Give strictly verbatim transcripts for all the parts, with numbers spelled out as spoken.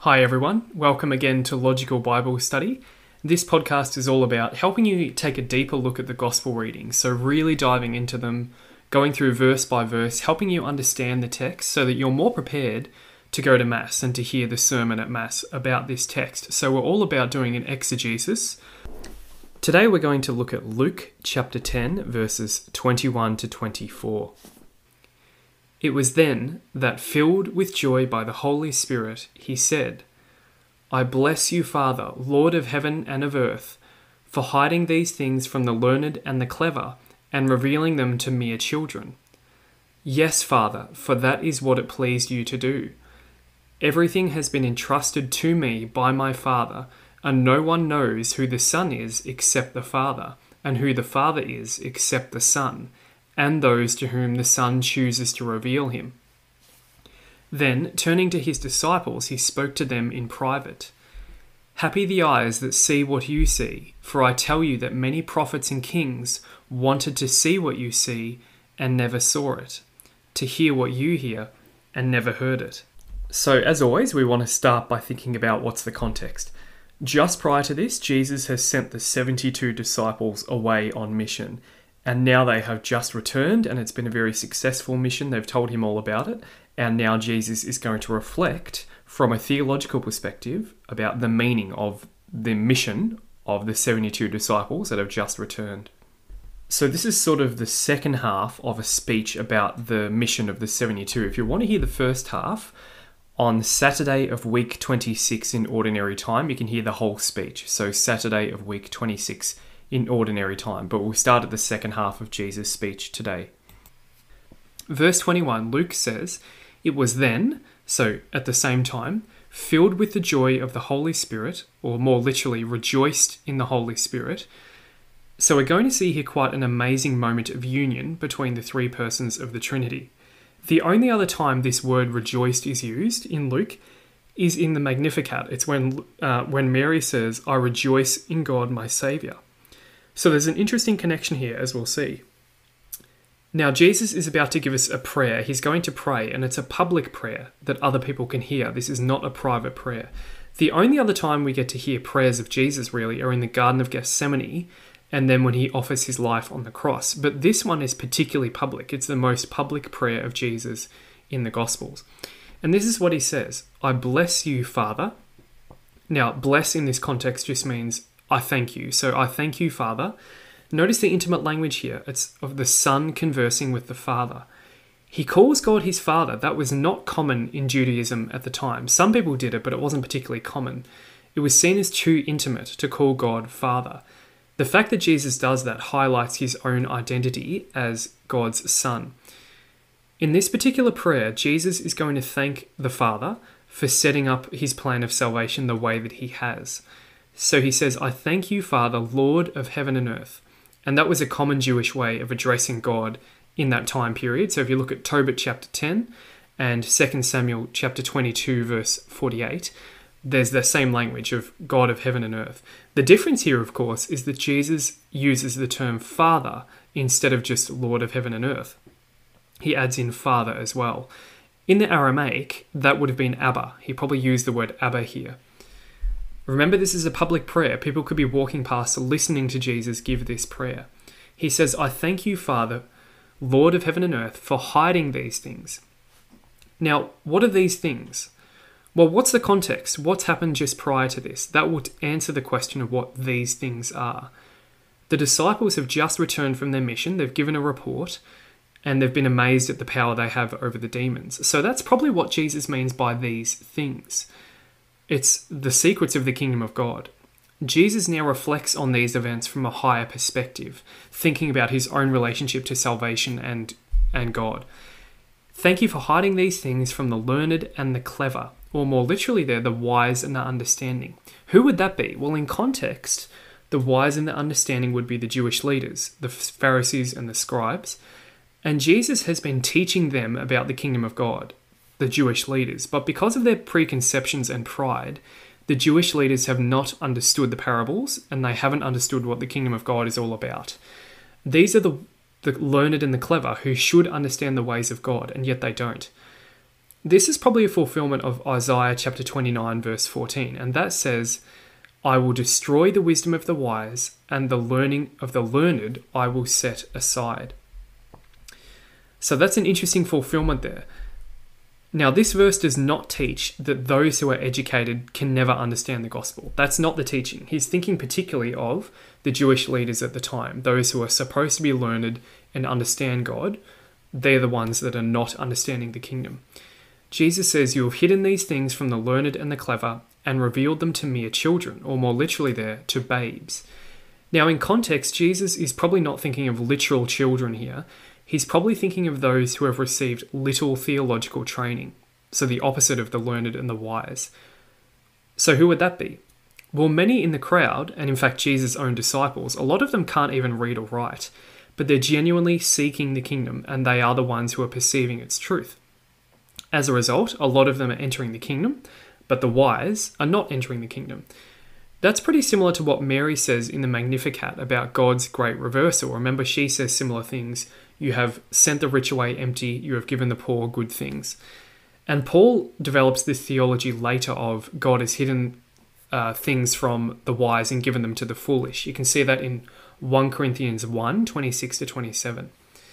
Hi everyone, welcome again to Logical Bible Study. This podcast is all about helping you take a deeper look at the gospel readings, so really diving into them, going through verse by verse, helping you understand the text so that you're more prepared to go to Mass and to hear the sermon at Mass about this text. So we're all about doing an exegesis. Today we're going to look at Luke chapter ten, verses twenty-one to twenty-four. It was then that, filled with joy by the Holy Spirit, he said, I bless you, Father, Lord of heaven and of earth, for hiding these things from the learned and the clever, and revealing them to mere children. Yes, Father, for that is what it pleased you to do. Everything has been entrusted to me by my Father, and no one knows who the Son is except the Father, and who the Father is except the Son, and those to whom the Son chooses to reveal him. Then, turning to his disciples, he spoke to them in private. Happy the eyes that see what you see, for I tell you that many prophets and kings wanted to see what you see and never saw it, to hear what you hear and never heard it. So, as always, we want to start by thinking about what's the context. Just prior to this, Jesus has sent the seventy-two disciples away on mission. And now they have just returned, and it's been a very successful mission. They've told him all about it. And now Jesus is going to reflect from a theological perspective about the meaning of the mission of the seventy-two disciples that have just returned. So this is sort of the second half of a speech about the mission of the seventy-two. If you want to hear the first half, on Saturday of week twenty-six in Ordinary Time, you can hear the whole speech. So Saturday of week twenty-six in Ordinary Time, but we'll start at the second half of Jesus' speech today. Verse twenty-one, Luke says, It was then, so at the same time, filled with the joy of the Holy Spirit, or more literally, rejoiced in the Holy Spirit. So we're going to see here quite an amazing moment of union between the three persons of the Trinity. The only other time this word rejoiced is used in Luke is in the Magnificat. It's when, uh, when Mary says, I rejoice in God my Saviour. So there's an interesting connection here, as we'll see. Now, Jesus is about to give us a prayer. He's going to pray, and it's a public prayer that other people can hear. This is not a private prayer. The only other time we get to hear prayers of Jesus, really, are in the Garden of Gethsemane, and then when he offers his life on the cross. But this one is particularly public. It's the most public prayer of Jesus in the Gospels. And this is what he says, I bless you, Father. Now, bless in this context just means I thank you. So I thank you, Father. Notice the intimate language here. It's of the Son conversing with the Father. He calls God his Father. That was not common in Judaism at the time. Some people did it, but it wasn't particularly common. It was seen as too intimate to call God Father. The fact that Jesus does that highlights his own identity as God's Son. In this particular prayer, Jesus is going to thank the Father for setting up his plan of salvation the way that he has. So he says, I thank you, Father, Lord of heaven and earth. And that was a common Jewish way of addressing God in that time period. So if you look at Tobit chapter ten and Second Samuel chapter twenty-two, verse forty-eight, there's the same language of God of heaven and earth. The difference here, of course, is that Jesus uses the term Father instead of just Lord of heaven and earth. He adds in Father as well. In the Aramaic, that would have been Abba. He probably used the word Abba here. Remember, this is a public prayer. People could be walking past listening to Jesus give this prayer. He says, I thank you, Father, Lord of heaven and earth, for hiding these things. Now, what are these things? Well, what's the context? What's happened just prior to this? That will answer the question of what these things are. The disciples have just returned from their mission. They've given a report, and they've been amazed at the power they have over the demons. So that's probably what Jesus means by these things. It's the secrets of the kingdom of God. Jesus now reflects on these events from a higher perspective, thinking about his own relationship to salvation and, and God. Thank you for hiding these things from the learned and the clever, or more literally there, the wise and the understanding. Who would that be? Well, in context, the wise and the understanding would be the Jewish leaders, the Pharisees and the scribes. And Jesus has been teaching them about the kingdom of God, the Jewish leaders. But because of their preconceptions and pride, the Jewish leaders have not understood the parables, and they haven't understood what the kingdom of God is all about. These are the, the learned and the clever who should understand the ways of God, and yet they don't. This is probably a fulfillment of Isaiah chapter twenty-nine, verse fourteen, and that says, I will destroy the wisdom of the wise, and the learning of the learned I will set aside. So that's an interesting fulfillment there. Now, this verse does not teach that those who are educated can never understand the gospel. That's not the teaching. He's thinking particularly of the Jewish leaders at the time, those who are supposed to be learned and understand God. They're the ones that are not understanding the kingdom. Jesus says, you have hidden these things from the learned and the clever and revealed them to mere children, or more literally there, to babes. Now, in context, Jesus is probably not thinking of literal children here. He's probably thinking of those who have received little theological training, so the opposite of the learned and the wise. So who would that be? Well, many in the crowd, and in fact Jesus' own disciples, a lot of them can't even read or write, but they're genuinely seeking the kingdom, and they are the ones who are perceiving its truth. As a result, a lot of them are entering the kingdom, but the wise are not entering the kingdom. That's pretty similar to what Mary says in the Magnificat about God's great reversal. Remember, she says similar things. You have sent the rich away empty, you have given the poor good things. And Paul develops this theology later of God has hidden uh, things from the wise and given them to the foolish. You can see that in First Corinthians one, twenty-six to twenty-seven.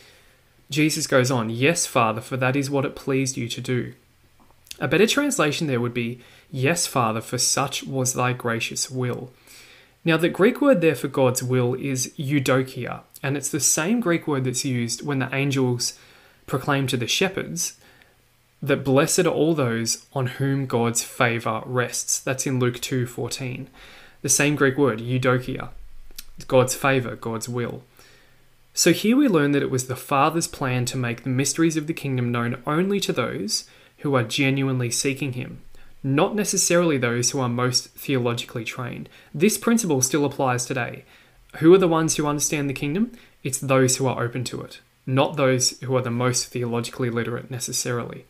Jesus goes on, yes, Father, for that is what it pleased you to do. A better translation there would be, yes, Father, for such was thy gracious will. Now, the Greek word there for God's will is eudokia, and it's the same Greek word that's used when the angels proclaim to the shepherds that blessed are all those on whom God's favour rests. That's in Luke two fourteen. The same Greek word, eudokia, God's favour, God's will. So here we learn that it was the Father's plan to make the mysteries of the kingdom known only to those who are genuinely seeking him, not necessarily those who are most theologically trained. This principle still applies today. Who are the ones who understand the kingdom? It's those who are open to it, not those who are the most theologically literate necessarily.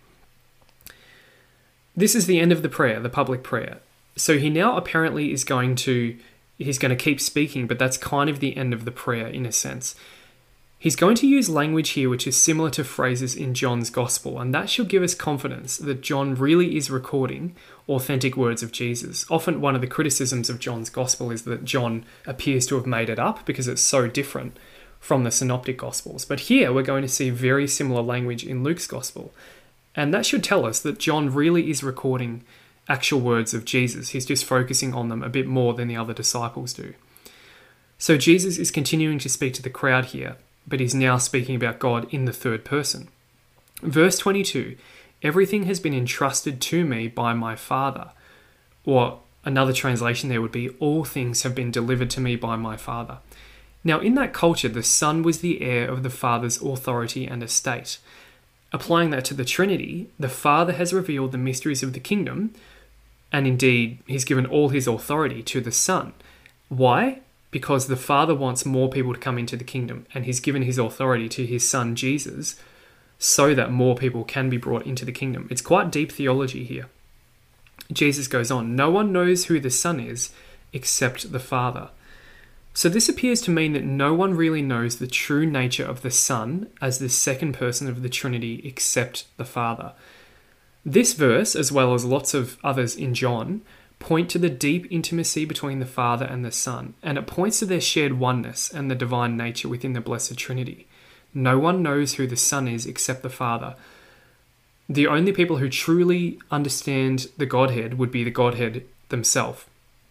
This is the end of the prayer, the public prayer. So he now apparently is going to, he's going to keep speaking, but that's kind of the end of the prayer in a sense. He's going to use language here which is similar to phrases in John's Gospel, and that should give us confidence that John really is recording authentic words of Jesus. Often one of the criticisms of John's Gospel is that John appears to have made it up because it's so different from the Synoptic Gospels. But here we're going to see very similar language in Luke's Gospel, and that should tell us that John really is recording actual words of Jesus. He's just focusing on them a bit more than the other disciples do. So Jesus is continuing to speak to the crowd here, but he's now speaking about God in the third person. Verse twenty-two, everything has been entrusted to me by my Father. Or another translation there would be, all things have been delivered to me by my Father. Now in that culture, the Son was the heir of the Father's authority and estate. Applying that to the Trinity, the Father has revealed the mysteries of the kingdom, and indeed he's given all his authority to the Son. Why? Because the Father wants more people to come into the kingdom, and he's given his authority to his Son Jesus so that more people can be brought into the kingdom. It's quite deep theology here. Jesus goes on, no one knows who the Son is except the Father. So this appears to mean that no one really knows the true nature of the Son as the second person of the Trinity except the Father. This verse, as well as lots of others in John, point to the deep intimacy between the Father and the Son, and it points to their shared oneness and the divine nature within the Blessed Trinity. No one knows who the Son is except the Father. The only people who truly understand the Godhead would be the Godhead themselves.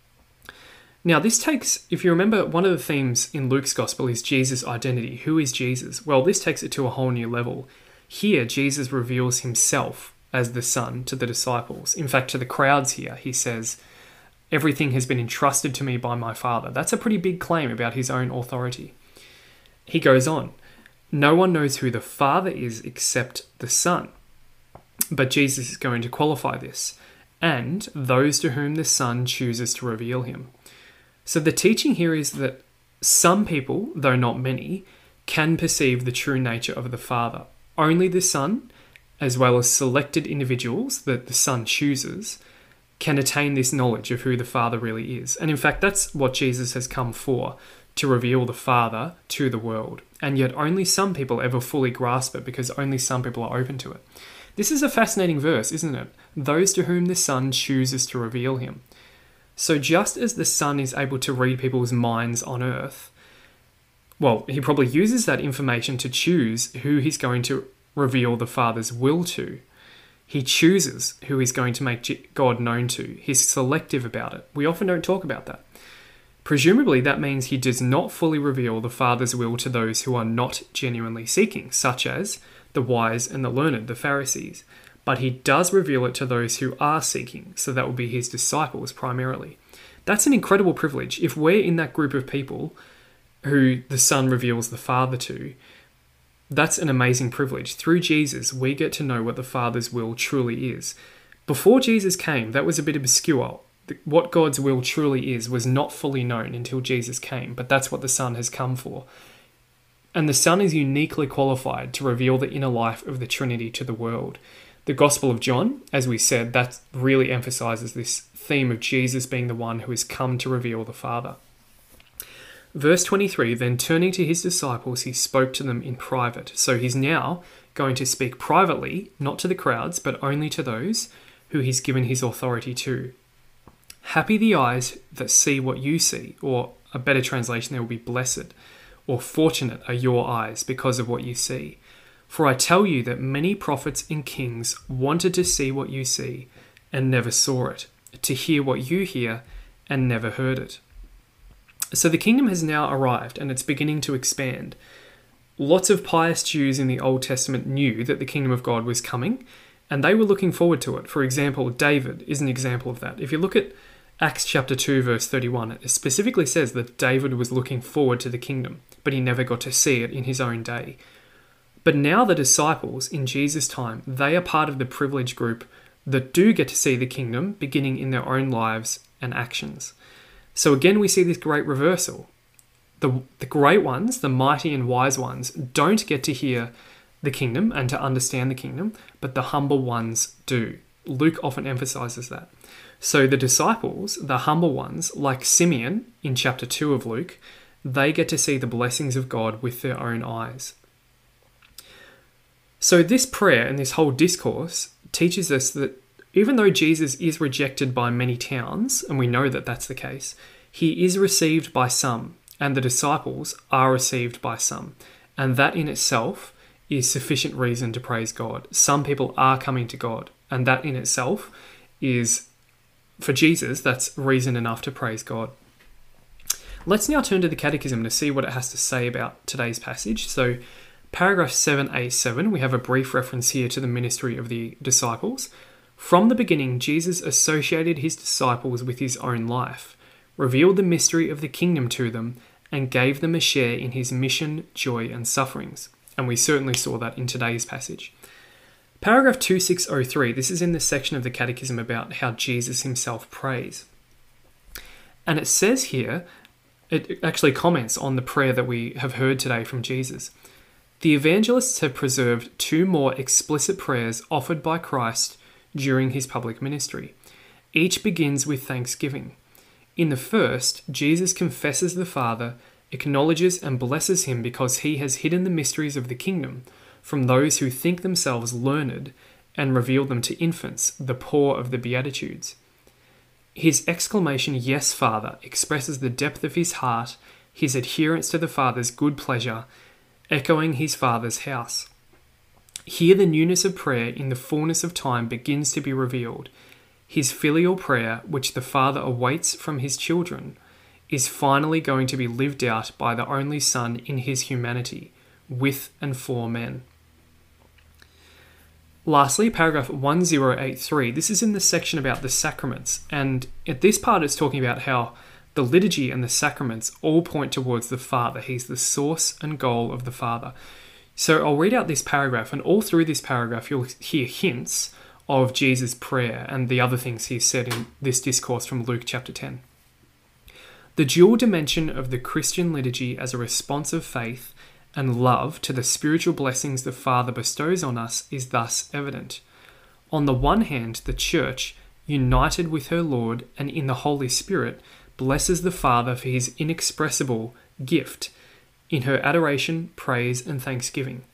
Now this takes, if you remember, one of the themes in Luke's Gospel is Jesus' identity. Who is Jesus? Well, this takes it to a whole new level. Here, Jesus reveals himself as the Son to the disciples. In fact, to the crowds here, he says, everything has been entrusted to me by my Father. That's a pretty big claim about his own authority. He goes on, no one knows who the Father is except the Son. But Jesus is going to qualify this, and those to whom the Son chooses to reveal him. So the teaching here is that some people, though not many, can perceive the true nature of the Father. Only the Son, as well as selected individuals that the Son chooses, can attain this knowledge of who the Father really is. And in fact, that's what Jesus has come for, to reveal the Father to the world. And yet only some people ever fully grasp it because only some people are open to it. This is a fascinating verse, isn't it? Those to whom the Son chooses to reveal him. So just as the Son is able to read people's minds on earth, well, he probably uses that information to choose who he's going to reveal the Father's will to. He chooses who he's going to make God known to. He's selective about it. We often don't talk about that. Presumably, that means he does not fully reveal the Father's will to those who are not genuinely seeking, such as the wise and the learned, the Pharisees. But he does reveal it to those who are seeking, so that will be his disciples primarily. That's an incredible privilege. If we're in that group of people who the Son reveals the Father to, that's an amazing privilege. Through Jesus, we get to know what the Father's will truly is. Before Jesus came, that was a bit obscure. What God's will truly is was not fully known until Jesus came, but that's what the Son has come for. And the Son is uniquely qualified to reveal the inner life of the Trinity to the world. The Gospel of John, as we said, that really emphasizes this theme of Jesus being the one who has come to reveal the Father. Verse twenty-three, then turning to his disciples, he spoke to them in private. So he's now going to speak privately, not to the crowds, but only to those who he's given his authority to. Happy the eyes that see what you see, or a better translation there will be blessed, or fortunate are your eyes because of what you see. For I tell you that many prophets and kings wanted to see what you see and never saw it, to hear what you hear and never heard it. So the kingdom has now arrived and it's beginning to expand. Lots of pious Jews in the Old Testament knew that the kingdom of God was coming and they were looking forward to it. For example, David is an example of that. If you look at Acts chapter two, verse thirty-one, it specifically says that David was looking forward to the kingdom, but he never got to see it in his own day. But now the disciples in Jesus' time, they are part of the privileged group that do get to see the kingdom beginning in their own lives and actions. So again, we see this great reversal. The, the great ones, the mighty and wise ones, don't get to hear the kingdom and to understand the kingdom, but the humble ones do. Luke often emphasizes that. So the disciples, the humble ones, like Simeon in chapter two of Luke, they get to see the blessings of God with their own eyes. So this prayer and this whole discourse teaches us that even though Jesus is rejected by many towns, and we know that that's the case, he is received by some, and the disciples are received by some. And that in itself is sufficient reason to praise God. Some people are coming to God, and that in itself is, for Jesus, that's reason enough to praise God. Let's now turn to the Catechism to see what it has to say about today's passage. So, paragraph seven A seven, we have a brief reference here to the ministry of the disciples. From the beginning, Jesus associated his disciples with his own life, revealed the mystery of the kingdom to them, and gave them a share in his mission, joy, and sufferings. And we certainly saw that in today's passage. Paragraph two six zero three, this is in the section of the Catechism about how Jesus himself prays. And it says here, it actually comments on the prayer that we have heard today from Jesus. The evangelists have preserved two more explicit prayers offered by Christ during his public ministry. Each begins with thanksgiving. In the first, Jesus confesses the Father, acknowledges and blesses him because he has hidden the mysteries of the kingdom from those who think themselves learned and revealed them to infants, the poor of the Beatitudes. His exclamation, "Yes, Father," expresses the depth of his heart, his adherence to the Father's good pleasure, echoing his Father's house. Here the newness of prayer in the fullness of time begins to be revealed. His filial prayer, which the Father awaits from his children, is finally going to be lived out by the only Son in his humanity, with and for men. Lastly, paragraph one zero eight three, this is in the section about the sacraments, and at this part it's talking about how the liturgy and the sacraments all point towards the Father. He's the source and goal of the Father. So I'll read out this paragraph, and all through this paragraph you'll hear hints of Jesus' prayer and the other things he said in this discourse from Luke chapter ten. The dual dimension of the Christian liturgy as a response of faith and love to the spiritual blessings the Father bestows on us is thus evident. On the one hand, the Church, united with her Lord and in the Holy Spirit, blesses the Father for his inexpressible gift in her adoration, praise, and thanksgiving.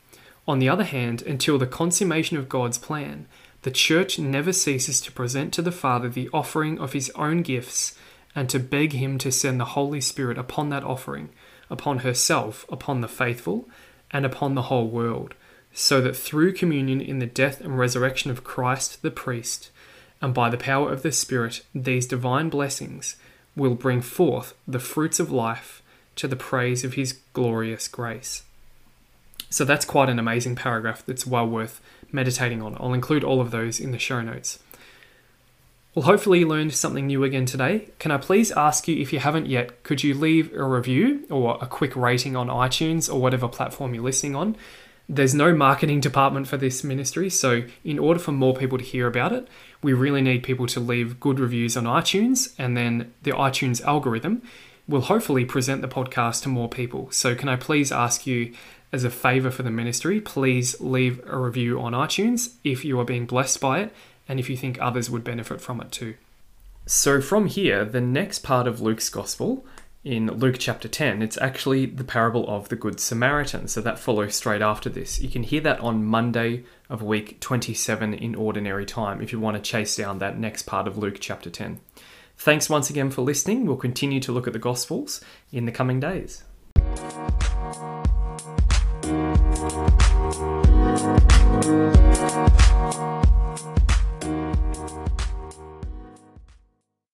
On the other hand, until the consummation of God's plan, the Church never ceases to present to the Father the offering of his own gifts and to beg him to send the Holy Spirit upon that offering, upon herself, upon the faithful, and upon the whole world, so that through communion in the death and resurrection of Christ the priest, and by the power of the Spirit, these divine blessings will bring forth the fruits of life to the praise of his glorious grace. So that's quite an amazing paragraph that's well worth meditating on. I'll include all of those in the show notes. Well, hopefully you learned something new again today. Can I please ask you, if you haven't yet, could you leave a review or a quick rating on iTunes or whatever platform you're listening on? There's no marketing department for this ministry, so in order for more people to hear about it, we really need people to leave good reviews on iTunes, and then the iTunes algorithm will hopefully present the podcast to more people. So can I please ask you, as a favor for the ministry, please leave a review on iTunes if you are being blessed by it and if you think others would benefit from it too. So from here, the next part of Luke's Gospel, in Luke chapter ten, it's actually the parable of the Good Samaritan. So that follows straight after this. You can hear that on Monday of week twenty-seven in ordinary time if you want to chase down that next part of Luke chapter ten. Thanks once again for listening. We'll continue to look at the Gospels in the coming days.